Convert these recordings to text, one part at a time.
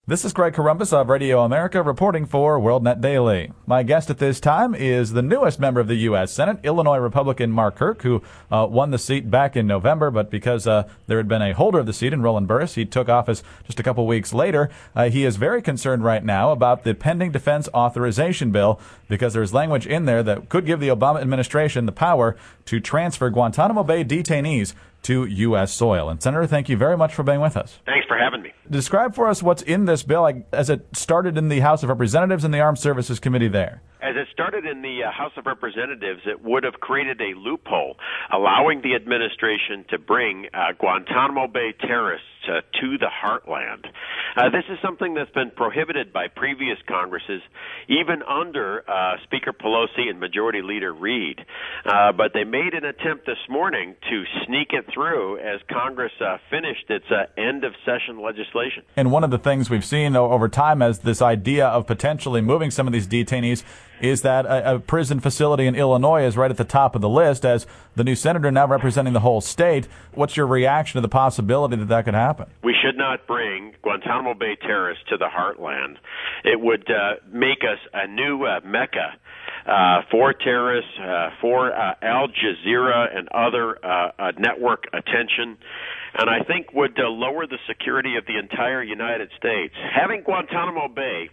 This is Greg Corombos of Radio America reporting for WorldNet Daily. My guest at this time is the newest member of the U.S. Senate, Illinois Republican Mark Kirk, who won the seat back in November, but because there had been a holder of the seat in Roland Burris, he took office just a couple weeks later. He is very concerned right now about the pending defense authorization bill because there's language in there that could give the Obama administration the power to transfer Guantanamo Bay detainees to U.S. soil. And Senator, thank you very much for being with us. Thanks for having me. Describe for us what's in this bill as it started in the House of Representatives and the Armed Services Committee there. As it started in the House of Representatives, it would have created a loophole allowing the administration to bring Guantanamo Bay terrorists to the heartland. This is something that's been prohibited by previous Congresses, even under Speaker Pelosi and Majority Leader Reid. But they made an attempt this morning to sneak it through as Congress finished its end-of-session legislation. And one of the things we've seen over time as this idea of potentially moving some of these detainees is that a prison facility in Illinois is right at the top of the list as the new senator now representing the whole state. What's your reaction to the possibility that that could happen? We should not bring Guantanamo Bay terrorists to the heartland. It would make us a new mecca for terrorists, for Al Jazeera and other network attention, and I think would lower the security of the entire United States. Having Guantanamo Bay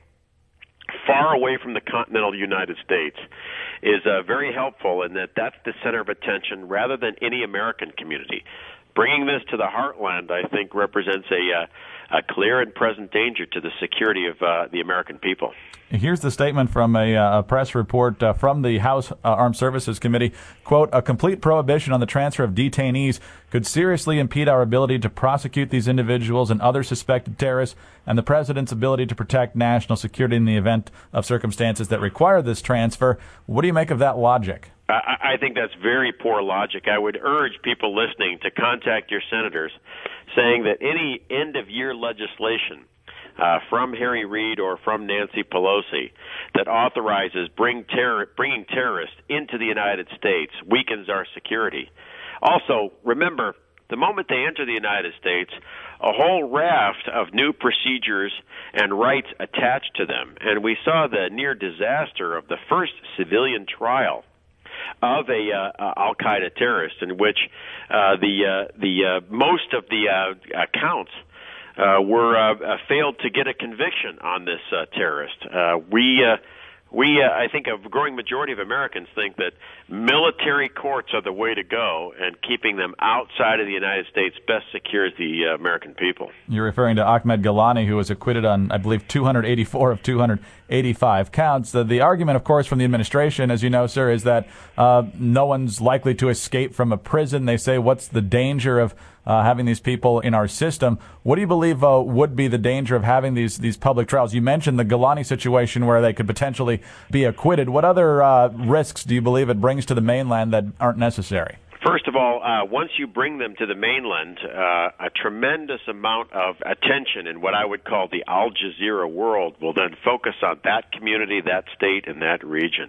far away from the continental United States is very helpful in that that's the center of attention rather than any American community. Bringing this to the heartland, I think, represents a clear and present danger to the security of the American people. Here's the statement from a press report from the House Armed Services Committee. Quote, a complete prohibition on the transfer of detainees could seriously impede our ability to prosecute these individuals and other suspected terrorists and the President's ability to protect national security in the event of circumstances that require this transfer. What do you make of that logic? I think that's very poor logic. I would urge people listening to contact your senators saying that any end-of-year legislation from Harry Reid or from Nancy Pelosi that authorizes bringing terrorists into the United States weakens our security. Also, remember, the moment they enter the United States, a whole raft of new procedures and rights attached to them. And we saw the near disaster of the first civilian trial of a Al-Qaeda terrorist, in which the most of the counts were failed to get a conviction on this terrorist. I think a growing majority of Americans think that military courts are the way to go, and keeping them outside of the United States best secures the American people. You're referring to Ahmed Gilani, who was acquitted on, I believe, 284 of 285 counts. The argument, of course, from the administration, as you know, sir, is that no one's likely to escape from a prison. They say, what's the danger of having these people in our system? What do you believe would be the danger of having these public trials? You mentioned the Gilani situation where they could potentially be acquitted. What other risks do you believe it brings to the mainland that aren't necessary? First of all, once you bring them to the mainland, a tremendous amount of attention in what I would call the Al Jazeera world will then focus on that community, that state, and that region.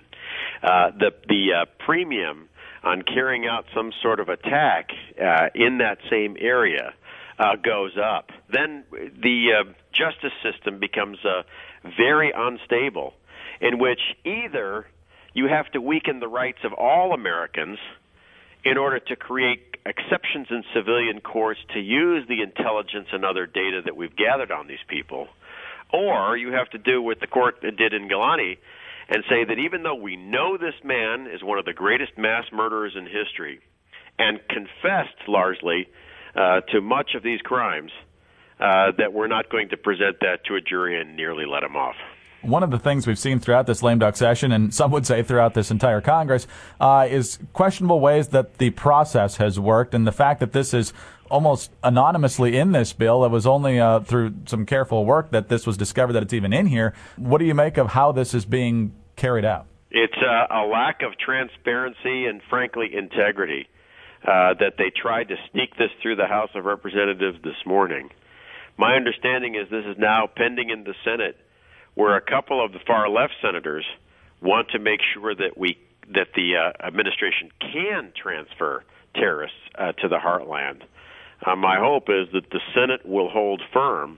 The premium on carrying out some sort of attack in that same area goes up. Then the justice system becomes very unstable, in which either you have to weaken the rights of all Americans in order to create exceptions in civilian courts to use the intelligence and other data that we've gathered on these people, or you have to do what the court did in Gilani and say that even though we know this man is one of the greatest mass murderers in history and confessed largely to much of these crimes, that we're not going to present that to a jury and nearly let him off. One of the things we've seen throughout this lame duck session, and some would say throughout this entire Congress, is questionable ways that the process has worked, and the fact that this is almost anonymously in this bill. It was only through some careful work that this was discovered that it's even in here. What do you make of how this is being carried out? It's a lack of transparency and, frankly, integrity that they tried to sneak this through the House of Representatives this morning. My understanding is this is now pending in the Senate, where a couple of the far-left senators want to make sure that the administration can transfer terrorists to the heartland. My hope is that the Senate will hold firm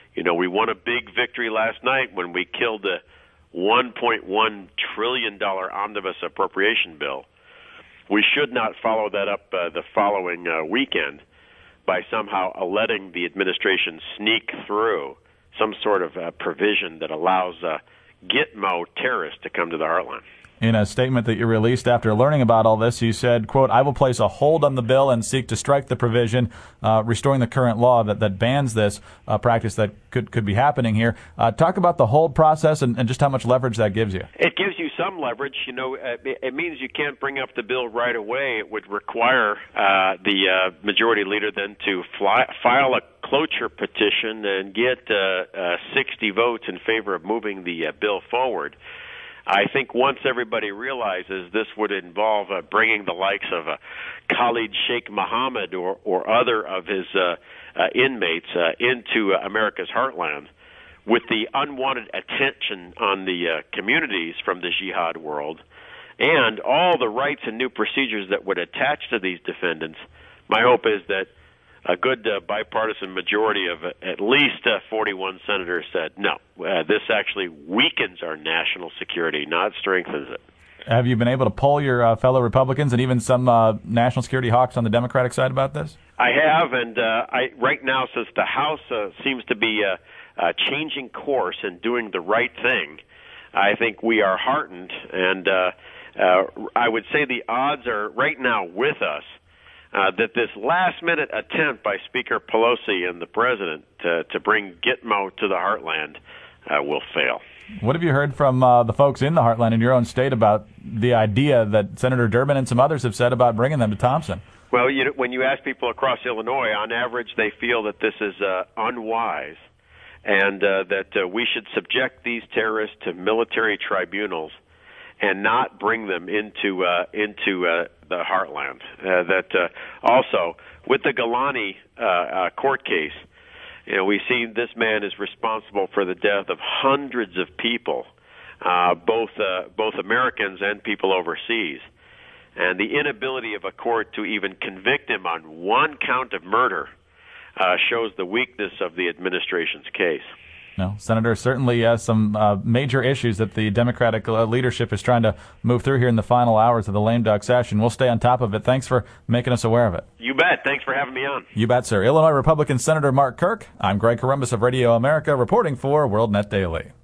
We won a big victory last night when we killed the $1.1 trillion omnibus appropriation bill. We should not follow that up the following weekend by somehow letting the administration sneak through some sort of provision that allows Gitmo terrorists to come to the heartland. In a statement that you released after learning about all this, you said, quote, "I will place a hold on the bill and seek to strike the provision restoring the current law that bans this practice that could be happening here." Talk about the hold process and just how much leverage that gives you. It gives you some leverage. It means you can't bring up the bill right away. It would require the majority leader then to file a cloture petition and get 60 votes in favor of moving the bill forward. I think once everybody realizes this would involve bringing the likes of Khalid Sheikh Mohammed or other of his inmates into America's heartland, with the unwanted attention on the communities from the jihad world, and all the rights and new procedures that would attach to these defendants, my hope is that a good bipartisan majority of at least 41 senators said, no, this actually weakens our national security, not strengthens it. Have you been able to poll your fellow Republicans and even some national security hawks on the Democratic side about this? I have, and right now, since the House seems to be changing course and doing the right thing, I think we are heartened, and I would say the odds are right now with us. That this last-minute attempt by Speaker Pelosi and the President to bring Gitmo to the heartland will fail. What have you heard from the folks in the heartland in your own state about the idea that Senator Durbin and some others have said about bringing them to Thompson? Well, when you ask people across Illinois, on average, they feel that this is unwise and that we should subject these terrorists to military tribunals and not bring them into the heartland. Also, with the Golani court case, we see this man is responsible for the death of hundreds of people, both Americans and people overseas. And the inability of a court to even convict him on one count of murder shows the weakness of the administration's case. No, Senator, certainly some major issues that the Democratic leadership is trying to move through here in the final hours of the lame duck session. We'll stay on top of it. Thanks for making us aware of it. You bet. Thanks for having me on. You bet, sir. Illinois Republican Senator Mark Kirk. I'm Greg Corombos of Radio America, reporting for WorldNet Daily.